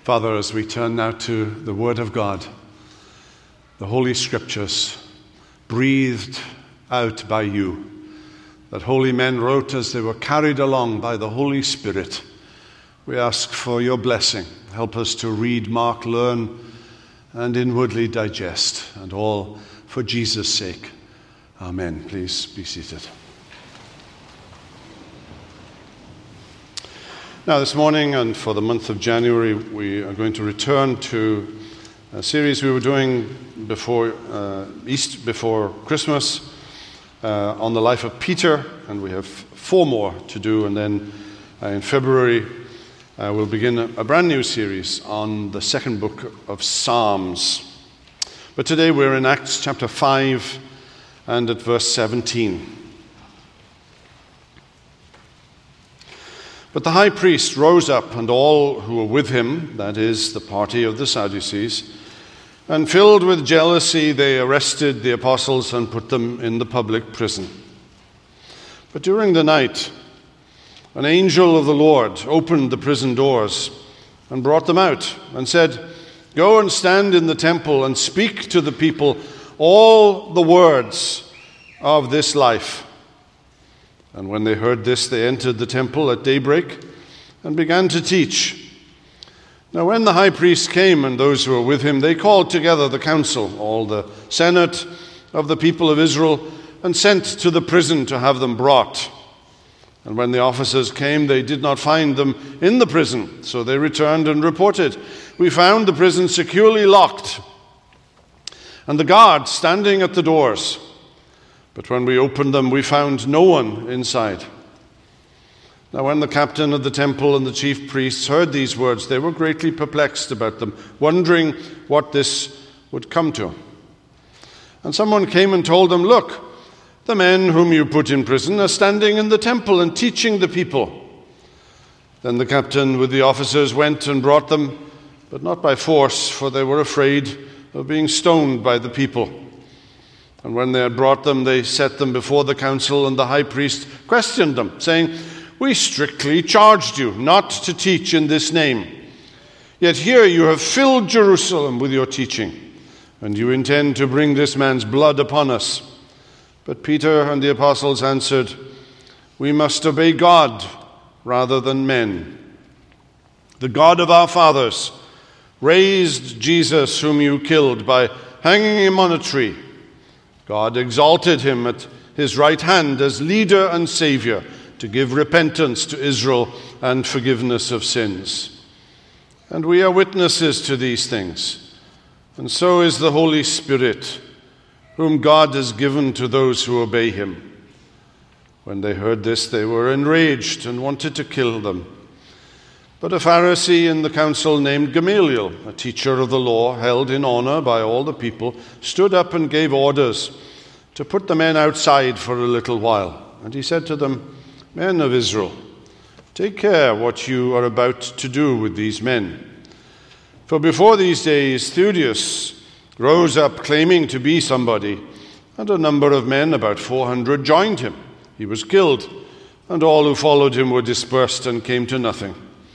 Father, as we turn now to the Word of God, the Holy Scriptures, breathed out by you, that holy men wrote as they were carried along by the Holy Spirit, we ask for your blessing. Help us to read, mark, learn, and inwardly digest, and all for Jesus' sake. Amen. Please be seated. Now, this morning and for the month of January, we are going to return to a series we were doing before Christmas on the life of Peter, and we have 4 more to do, and then in February we'll begin a brand new series on the second book of Psalms. But today we're in Acts chapter 5 and at verse 17. But the high priest rose up, and all who were with him, that is, the party of the Sadducees, and filled with jealousy, they arrested the apostles and put them in the public prison. But during the night, an angel of the Lord opened the prison doors and brought them out and said, "Go and stand in the temple and speak to the people all the words of this life." And when they heard this, they entered the temple at daybreak and began to teach. Now when the high priest came and those who were with him, they called together the council, all the senate of the people of Israel, and sent to the prison to have them brought. And when the officers came, they did not find them in the prison, so they returned and reported, "We found the prison securely locked, and the guards standing at the doors. But when we opened them, we found no one inside." Now when the captain of the temple and the chief priests heard these words, they were greatly perplexed about them, wondering what this would come to. And someone came and told them, "Look, the men whom you put in prison are standing in the temple and teaching the people." Then the captain with the officers went and brought them, but not by force, for they were afraid of being stoned by the people. And when they had brought them, they set them before the council, and the high priest questioned them, saying, "We strictly charged you not to teach in this name. Yet here you have filled Jerusalem with your teaching, and you intend to bring this man's blood upon us." But Peter and the apostles answered, "We must obey God rather than men. The God of our fathers raised Jesus, whom you killed, by hanging him on a tree. God exalted him at his right hand as leader and savior to give repentance to Israel and forgiveness of sins. And we are witnesses to these things, and so is the Holy Spirit, whom God has given to those who obey him." When they heard this, they were enraged and wanted to kill them. But a Pharisee in the council named Gamaliel, a teacher of the law held in honor by all the people, stood up and gave orders to put the men outside for a little while. And he said to them, "Men of Israel, take care what you are about to do with these men. For before these days, Theudas rose up claiming to be somebody, and a number of men, about 400, joined him. He was killed, and all who followed him were dispersed and came to nothing.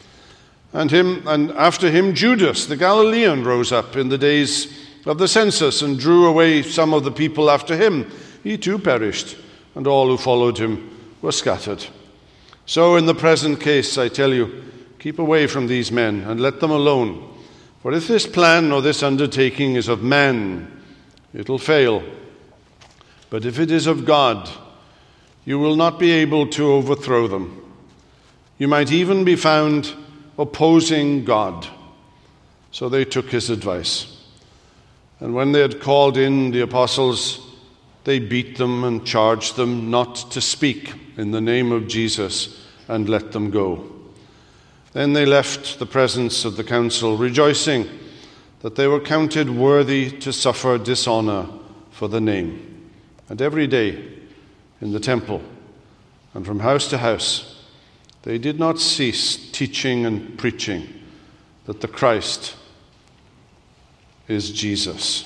And after him, Judas the Galilean rose up in the days of the census and drew away some of the people after him. He too perished, and all who followed him were scattered. So in the present case, I tell you, keep away from these men and let them alone. For if this plan or this undertaking is of man, it will fail. But if it is of God, you will not be able to overthrow them. You might even be found opposing God." So they took his advice. And when they had called in the apostles, they beat them and charged them not to speak in the name of Jesus, and let them go. Then they left the presence of the council, rejoicing that they were counted worthy to suffer dishonor for the name. And every day in the temple and from house to house, they did not cease teaching and preaching that the Christ is Jesus.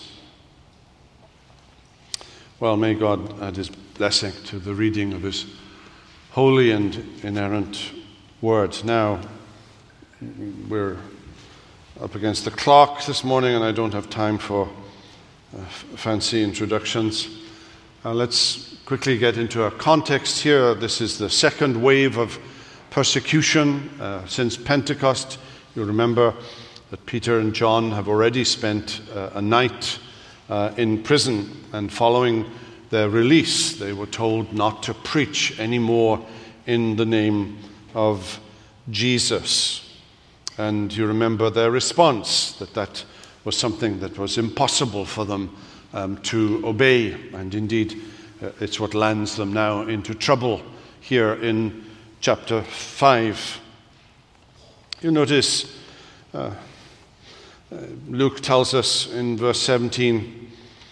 Well, may God add his blessing to the reading of his holy and inerrant word. Now, we're up against the clock this morning, and I don't have time for fancy introductions. Let's quickly get into a context here. This is the second wave of persecution since Pentecost. You'll remember that Peter and John have already spent a night in prison, and following their release, they were told not to preach anymore in the name of Jesus. And you remember their response, that was something that was impossible for them to obey. And indeed, it's what lands them now into trouble here in chapter 5. You notice Luke tells us in verse 17,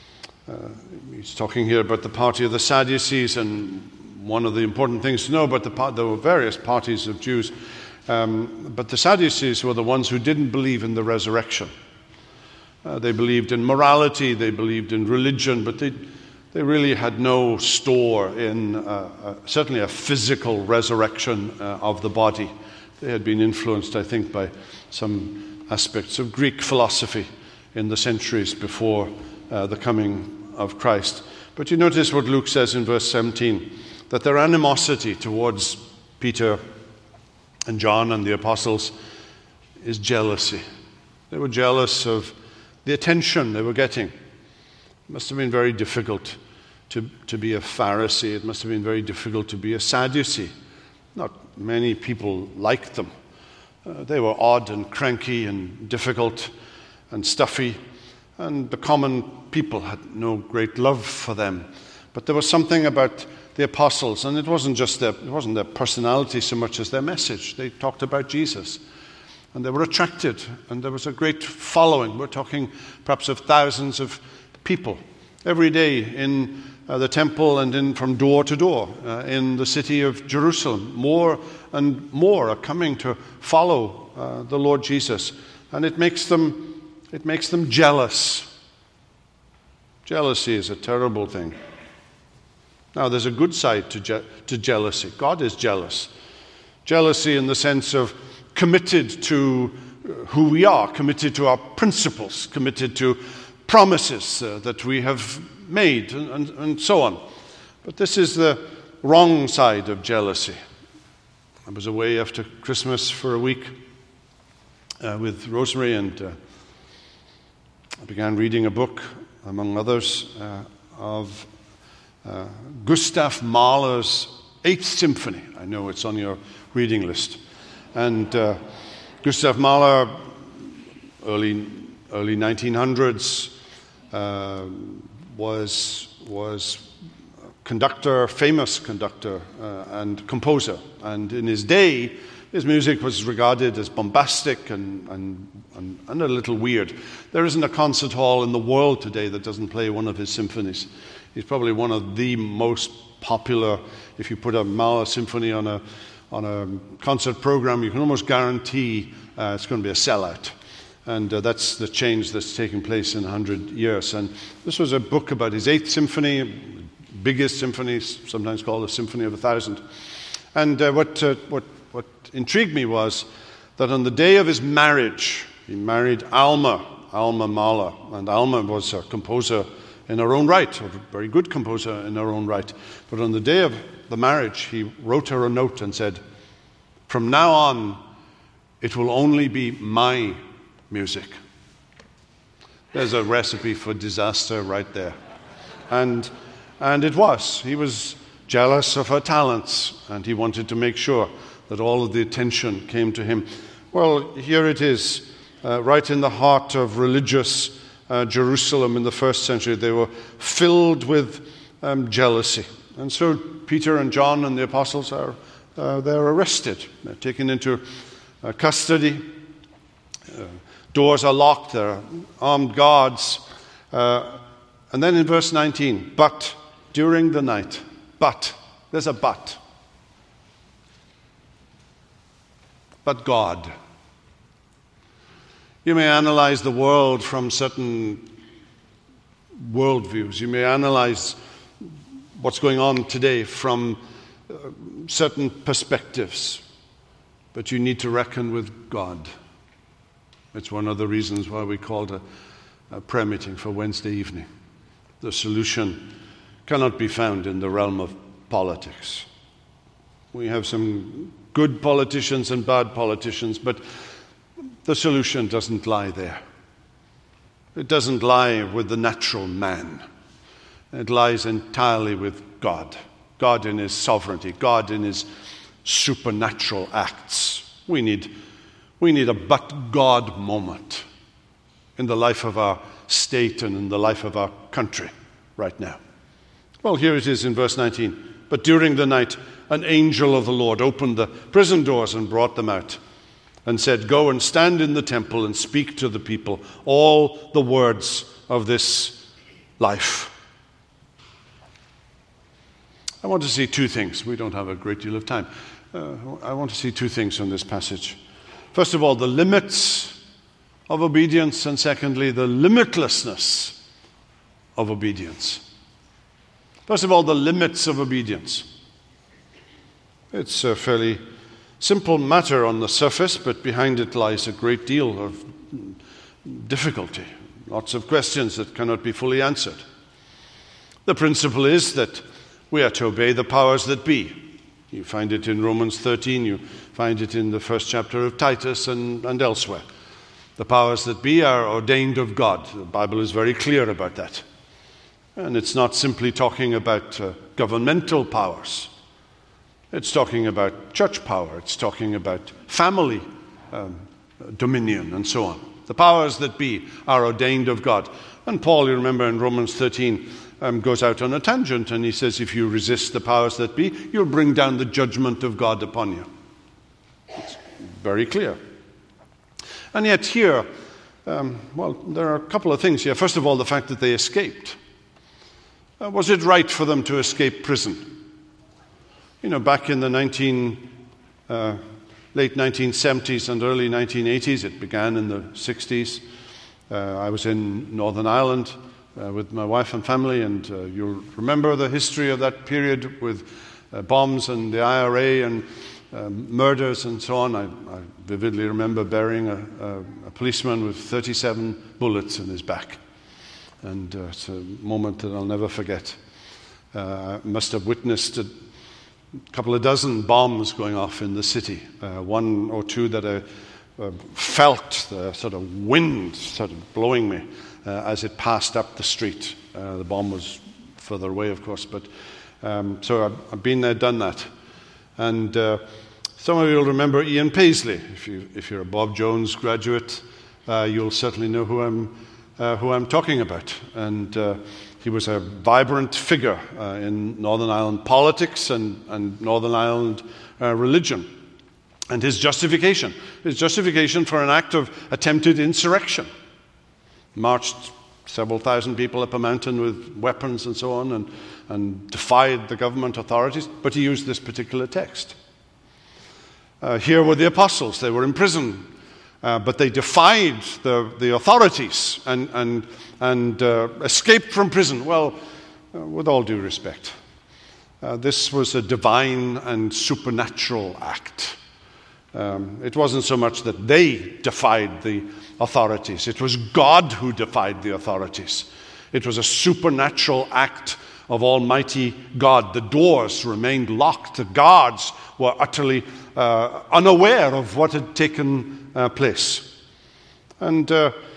he's talking here about the party of the Sadducees, and one of the important things to know about there were various parties of Jews, but the Sadducees were the ones who didn't believe in the resurrection. They believed in morality, they believed in religion, but they really had no store in certainly a physical resurrection of the body. They had been influenced, I think, by some aspects of Greek philosophy in the centuries before the coming of Christ. But you notice what Luke says in verse 17, that their animosity towards Peter and John and the apostles is jealousy. They were jealous of the attention they were getting. It must have been very difficult to be a Pharisee. It must have been very difficult to be a Sadducee. Not many people liked them. They were odd and cranky and difficult and stuffy, and the common people had no great love for them. But there was something about the apostles, and it wasn't their personality so much as their message. They talked about Jesus, and they were attracted, and there was a great following. We're talking perhaps of thousands of people every day in the temple and from door to door in the city of Jerusalem. More and more are coming to follow the Lord Jesus, and it makes them jealous. Jealousy is a terrible thing. Now, there's a good side to jealousy. God is jealous. Jealousy in the sense of committed to who we are, committed to our principles, committed to promises that we have made, and so on. But this is the wrong side of jealousy. I was away after Christmas for a week with Rosemary, and I began reading a book, among others, of Gustav Mahler's Eighth Symphony. I know it's on your reading list. And Gustav Mahler, early 1900s, was conductor, famous conductor and composer. And in his day, his music was regarded as bombastic and a little weird. There isn't a concert hall in the world today that doesn't play one of his symphonies. He's probably one of the most popular. If you put a Mahler symphony on a concert program, you can almost guarantee it's going to be a sellout. And that's the change that's taking place in 100 years. And this was a book about his Eighth Symphony, biggest symphony, sometimes called a Symphony of 1,000. And what intrigued me was that on the day of his marriage, he married Alma Mahler. And Alma was a composer in her own right, a very good composer in her own right. But on the day of the marriage, he wrote her a note and said, "From now on, it will only be my music." There's a recipe for disaster right there. And it was. He was jealous of her talents, and he wanted to make sure that all of the attention came to him. Well, here it is, right in the heart of religious Jerusalem in the first century. They were filled with jealousy. And so Peter and John and the apostles they're arrested. They're taken into custody. Doors are locked. There are armed guards. And then in verse 19, but during the night, there's a but. But God. You may analyze the world from certain worldviews. You may analyze what's going on today from certain perspectives. But you need to reckon with God. It's one of the reasons why we called a prayer meeting for Wednesday evening. The solution cannot be found in the realm of politics. We have some good politicians and bad politicians, but the solution doesn't lie there. It doesn't lie with the natural man. It lies entirely with God. God in his sovereignty, God in his supernatural acts. We need a but God moment in the life of our state and in the life of our country right now. Well, here it is in verse 19. But during the night, an angel of the Lord opened the prison doors and brought them out and said, "Go and stand in the temple and speak to the people all the words of this life." I want to see two things. We don't have a great deal of time. I want to see two things from this passage. First of all, the limits of obedience, and secondly, the limitlessness of obedience. First of all, the limits of obedience. It's a fairly simple matter on the surface, but behind it lies a great deal of difficulty, lots of questions that cannot be fully answered. The principle is that we are to obey the powers that be. You find it in Romans 13, you find it in the first chapter of Titus and elsewhere. The powers that be are ordained of God. The Bible is very clear about that. And it's not simply talking about governmental powers. It's talking about church power. It's talking about family dominion and so on. The powers that be are ordained of God. And Paul, you remember in Romans 13, goes out on a tangent and he says, if you resist the powers that be, you'll bring down the judgment of God upon you. It's very clear. And yet here, there are a couple of things here. First of all, the fact that they escaped. Was it right for them to escape prison? You know, back in the late 1970s and early 1980s, it began in the 60s. I was in Northern Ireland with my wife and family, and you'll remember the history of that period with bombs and the IRA and murders and so on. I vividly remember burying a policeman with 37 bullets in his back. And it's a moment that I'll never forget. I must have witnessed a couple of dozen bombs going off in the city. One or two that I felt the sort of wind sort of blowing me as it passed up the street. The bomb was further away, of course, but so I've been there, done that. And some of you will remember Ian Paisley. If you're a Bob Jones graduate, you'll certainly know who I'm talking about. And he was a vibrant figure in Northern Ireland politics and Northern Ireland religion. And his justification for an act of attempted insurrection. Marched several thousand people up a mountain with weapons and so on and defied the government authorities, but he used this particular text. Here were the apostles. They were in prison, but they defied the authorities and escaped from prison. Well, with all due respect, this was a divine and supernatural act. It wasn't so much that they defied the authorities. It was God who defied the authorities. It was a supernatural act of Almighty God. The doors remained locked. The guards were utterly unaware of what had taken place. And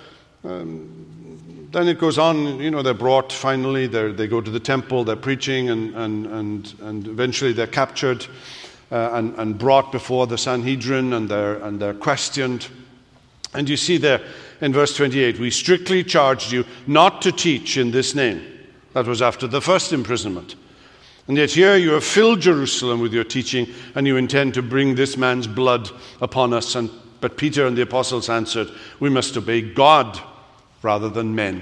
then it goes on, you know, they're brought finally, they go to the temple, they're preaching, and eventually they're captured and brought before the Sanhedrin, and they're questioned. And you see there in verse 28, we strictly charged you not to teach in this name. That was after the first imprisonment. And yet here you have filled Jerusalem with your teaching, and you intend to bring this man's blood upon us. But Peter and the apostles answered, we must obey God rather than men.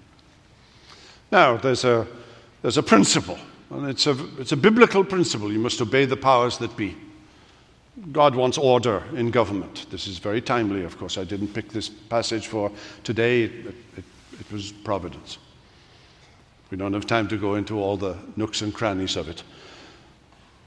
Now, there's a principle, and it's a biblical principle. You must obey the powers that be. God wants order in government. This is very timely, of course. I didn't pick this passage for today. It was providence. We don't have time to go into all the nooks and crannies of it.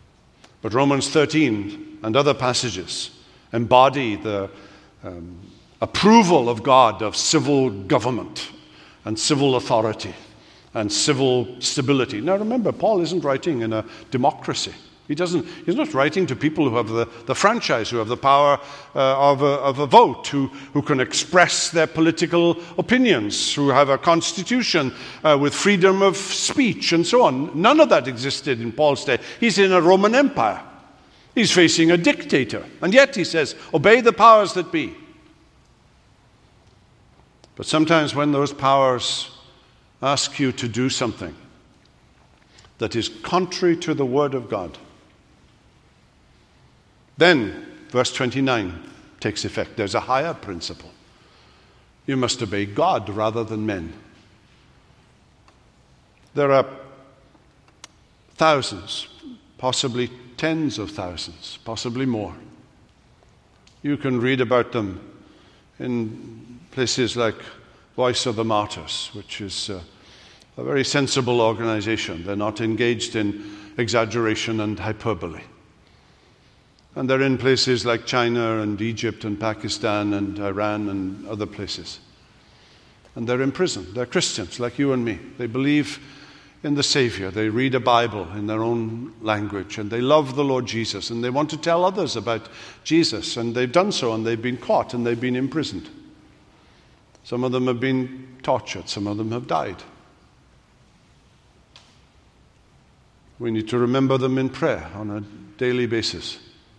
But Romans 13 and other passages embody the approval of God, of civil government and civil authority and civil stability. Now remember, Paul isn't writing in a democracy. He's not writing to people who have the franchise, who have the power of a vote, who can express their political opinions, who have a constitution with freedom of speech and so on. None of that existed in Paul's day. He's in a Roman Empire. He's facing a dictator. And yet he says, obey the powers that be. But sometimes when those powers ask you to do something that is contrary to the Word of God, then verse 29 takes effect. There's a higher principle. You must obey God rather than men. There are thousands, possibly tens of thousands, possibly more. You can read about them in places like Voice of the Martyrs, which is a very sensible organization. They're not engaged in exaggeration and hyperbole. And they're in places like China and Egypt and Pakistan and Iran and other places. And they're in prison. They're Christians like you and me. They believe in the Savior. They read a Bible in their own language. And they love the Lord Jesus. And they want to tell others about Jesus. And they've done so, and they've been caught, and they've been imprisoned. Some of them have been tortured. Some of them have died. We need to remember them in prayer on a daily basis.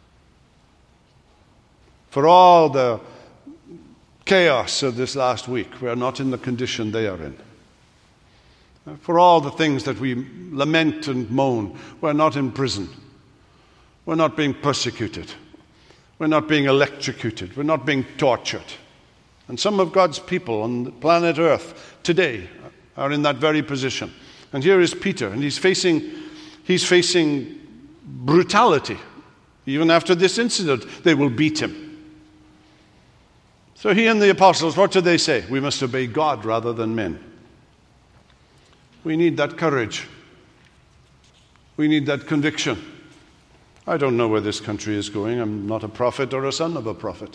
For all the chaos of this last week, we are not in the condition they are in. For all the things that we lament and moan, we're not in prison. We're not being persecuted. We're not being electrocuted. We're not being tortured. And some of God's people on the planet Earth today are in that very position. And here is Peter, and he's facing brutality. Even after this incident, they will beat him. So he and the apostles, what do they say? We must obey God rather than men. We need that courage. We need that conviction. I don't know where this country is going. I'm not a prophet or a son of a prophet.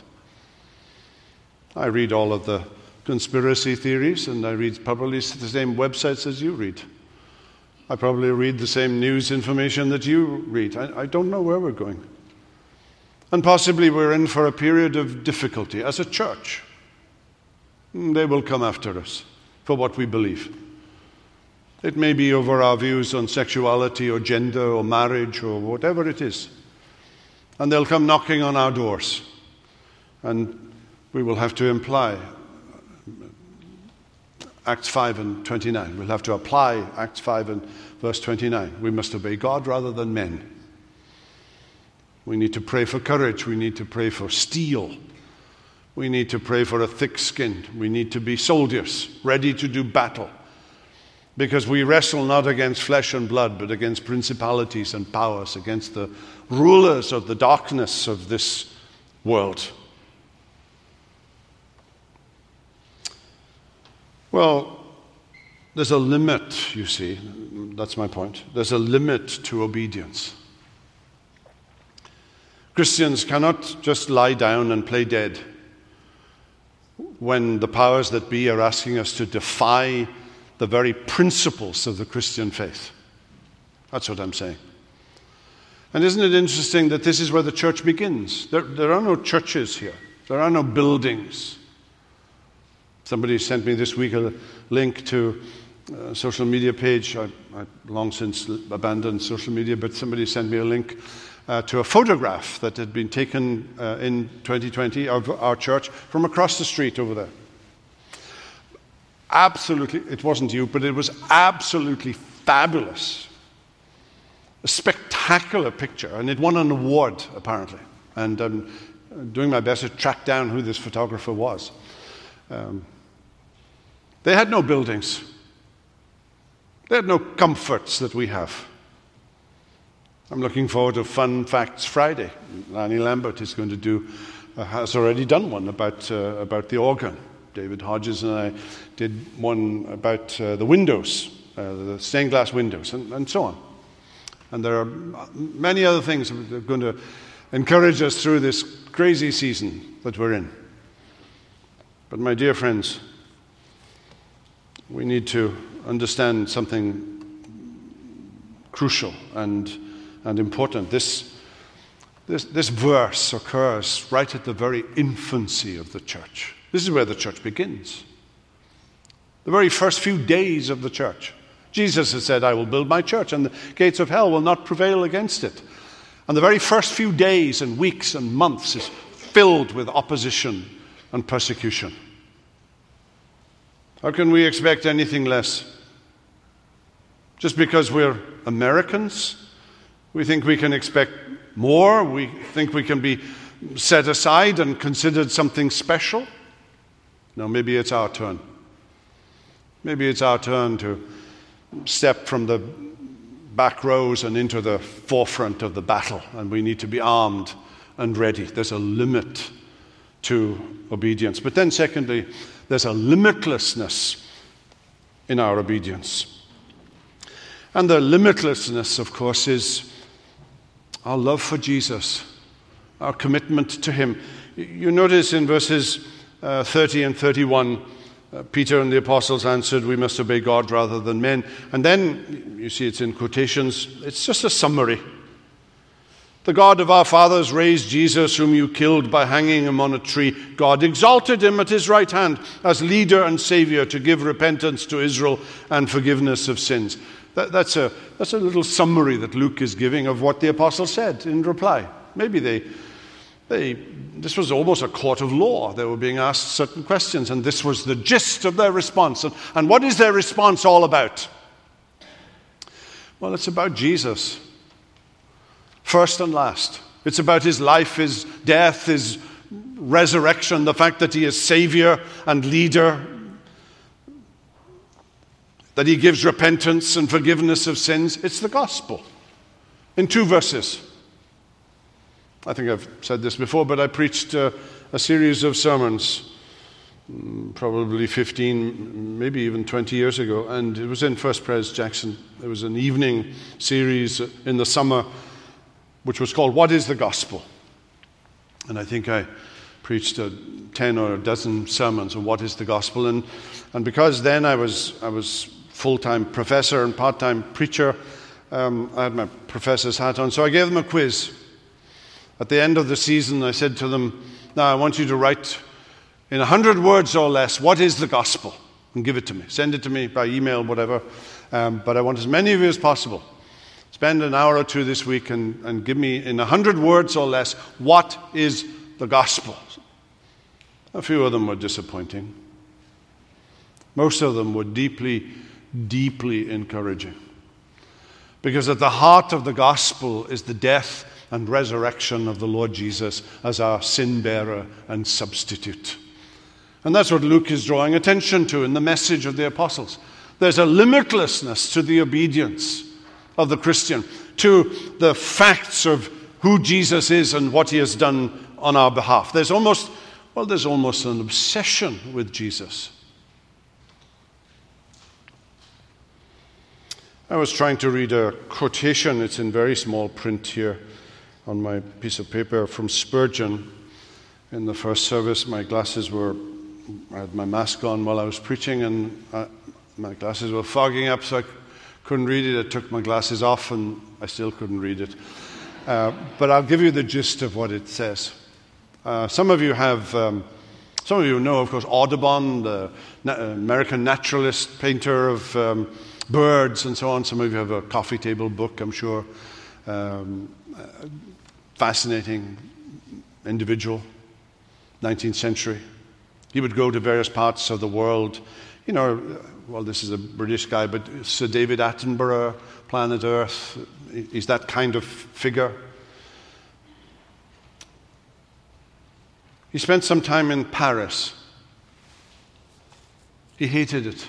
I read all of the conspiracy theories, and I read probably the same websites as you read. I probably read the same news information that you read. I don't know where we're going. And possibly we're in for a period of difficulty as a church. They will come after us for what we believe. It may be over our views on sexuality or gender or marriage or whatever it is. And they'll come knocking on our doors. And we will have to imply Acts 5 and 29. We'll have to apply Acts 5 and verse 29. We must obey God rather than men. We need to pray for courage. We need to pray for steel. We need to pray for a thick skin. We need to be soldiers, ready to do battle. Because we wrestle not against flesh and blood, but against principalities and powers, against the rulers of the darkness of this world. Well, there's a limit, you see. That's my point. There's a limit to obedience. Christians cannot just lie down and play dead when the powers that be are asking us to defy the very principles of the Christian faith. That's what I'm saying. And isn't it interesting that this is where the church begins? There are no churches here. There are no buildings. Somebody sent me this week a link to a social media page. I've long since abandoned social media, but somebody sent me a link to a photograph that had been taken in 2020 of our church from across the street over there. Absolutely, it wasn't you, but it was absolutely fabulous. A spectacular picture, and it won an award, apparently. And I'm doing my best to track down who this photographer was. They had no buildings. They had no comforts that we have. I'm looking forward to Fun Facts Friday. Lanny Lambert is going to has already done one about the organ. David Hodges and I did one about the windows, the stained glass windows, and so on. And there are many other things that are going to encourage us through this crazy season that we're in. But my dear friends, we need to understand something crucial and important. This verse occurs right at the very infancy of the church. This is where the church begins. The very first few days of the church. Jesus has said, I will build my church, and the gates of hell will not prevail against it. And the very first few days and weeks and months is filled with opposition and persecution. How can we expect anything less? Just because we're Americans, we think we can expect more. We think we can be set aside and considered something special. No, maybe it's our turn. Maybe it's our turn to step from the back rows and into the forefront of the battle, and we need to be armed and ready. There's a limit to obedience. But then secondly, there's a limitlessness in our obedience. And the limitlessness, of course, is our love for Jesus, our commitment to him. You notice in verses 30 and 31, Peter and the apostles answered, we must obey God rather than men. And then, you see it's in quotations, it's just a summary. The God of our fathers raised Jesus, whom you killed by hanging him on a tree. God exalted him at his right hand as leader and savior to give repentance to Israel and forgiveness of sins. That's a little summary that Luke is giving of what the apostles said in reply. Maybe this was almost a court of law. They were being asked certain questions, and this was the gist of their response. And what is their response all about? Well, it's about Jesus. First and last. It's about his life, his death, his resurrection, the fact that he is Savior and leader, that he gives repentance and forgiveness of sins. It's the gospel. In 2 verses. I think I've said this before, but I preached a series of sermons, probably 15, maybe even 20 years ago, and it was in First Pres Jackson. It was an evening series in the summer, which was called What is the Gospel? And I think I preached 10 or a dozen sermons on what is the gospel. And because then I was full-time professor and part-time preacher, I had my professor's hat on, so I gave them a quiz. At the end of the season, I said to them, now I want you to write in 100 words or less, what is the gospel? And give it to me. Send it to me by email, whatever. But I want as many of you as possible. Spend an hour or two this week and give me in 100 words or less, what is the gospel? A few of them were disappointing. Most of them were deeply, deeply encouraging. Because at the heart of the gospel is the death and resurrection of the Lord Jesus as our sin bearer and substitute. And that's what Luke is drawing attention to in the message of the apostles. There's a limitlessness to the obedience of the Christian, to the facts of who Jesus is and what he has done on our behalf. There's almost an obsession with Jesus. I was trying to read a quotation, it's in very small print here on my piece of paper, from Spurgeon. In the first service, I had my mask on while I was preaching, and my glasses were fogging up, so I couldn't read it. I took my glasses off, and I still couldn't read it. But I'll give you the gist of what it says. Some of you know, of course, Audubon, the American naturalist, painter of birds and so on. Some of you have a coffee table book, I'm sure. Fascinating individual, 19th century. He would go to various parts of the world. You know, well, this is a British guy, but Sir David Attenborough, Planet Earth, he's that kind of figure. He spent some time in Paris. He hated it.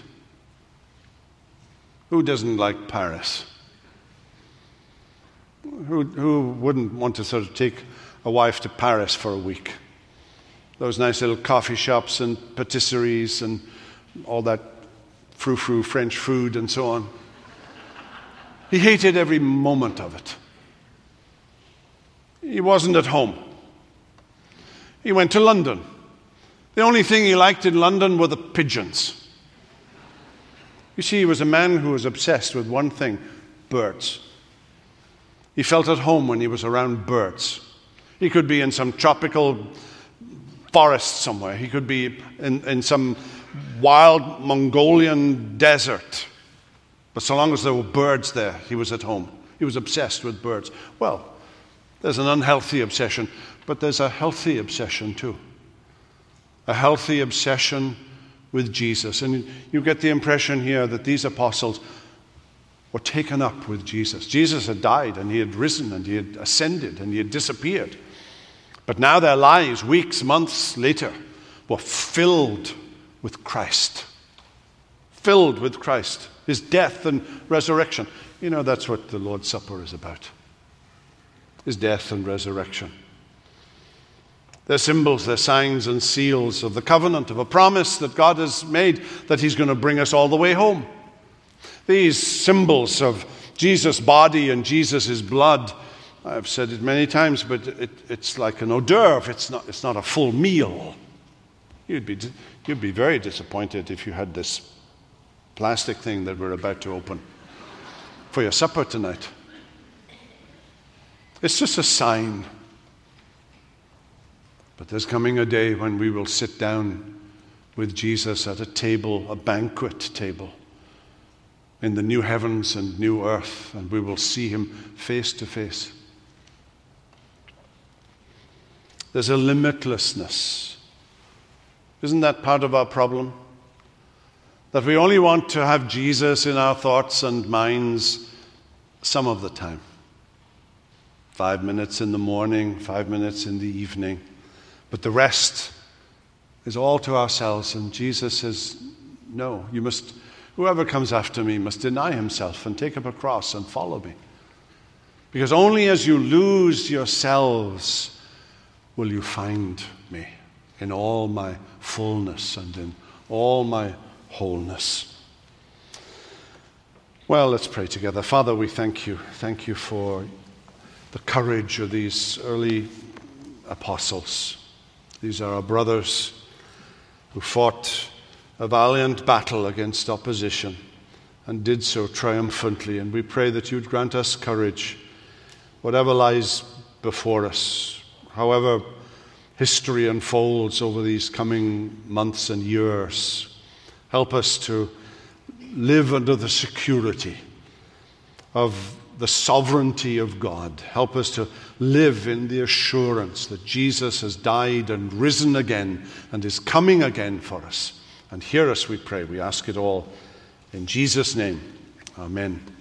Who doesn't like Paris? Who wouldn't want to sort of take a wife to Paris for a week? Those nice little coffee shops and patisseries and all that frou-frou French food and so on. He hated every moment of it. He wasn't at home. He went to London. The only thing he liked in London were the pigeons. You see, he was a man who was obsessed with one thing: birds. He felt at home when he was around birds. He could be in some tropical forest somewhere. He could be in some wild Mongolian desert. But so long as there were birds there, he was at home. He was obsessed with birds. Well, there's an unhealthy obsession, but there's a healthy obsession too. A healthy obsession with Jesus. And you get the impression here that these apostles were taken up with Jesus. Jesus had died, and he had risen, and he had ascended, and he had disappeared. But now their lives, weeks, months later, were filled with Christ. Filled with Christ. His death and resurrection. You know, that's what the Lord's Supper is about. His death and resurrection. They're symbols, they're signs and seals of the covenant, of a promise that God has made that he's going to bring us all the way home. These symbols of Jesus' body and Jesus' blood, I've said it many times, but it's like an hors d'oeuvre. It's not a full meal. You'd be very disappointed if you had this plastic thing that we're about to open for your supper tonight. It's just a sign. But there's coming a day when we will sit down with Jesus at a table, a banquet table, in the new heavens and new earth, and we will see him face to face. There's a limitlessness. Isn't that part of our problem? That we only want to have Jesus in our thoughts and minds some of the time. 5 minutes in the morning, 5 minutes in the evening. But the rest is all to ourselves. And Jesus says, no, whoever comes after me must deny himself and take up a cross and follow me. Because only as you lose yourselves will you find me in all my fullness and in all my wholeness. Well, let's pray together. Father, we thank you. Thank you for the courage of these early apostles. These are our brothers who fought a valiant battle against opposition and did so triumphantly. And we pray that you'd grant us courage, whatever lies before us, however history unfolds over these coming months and years. Help us to live under the security of the sovereignty of God. Help us to live in the assurance that Jesus has died and risen again and is coming again for us. And hear us, we pray. We ask it all in Jesus' name. Amen.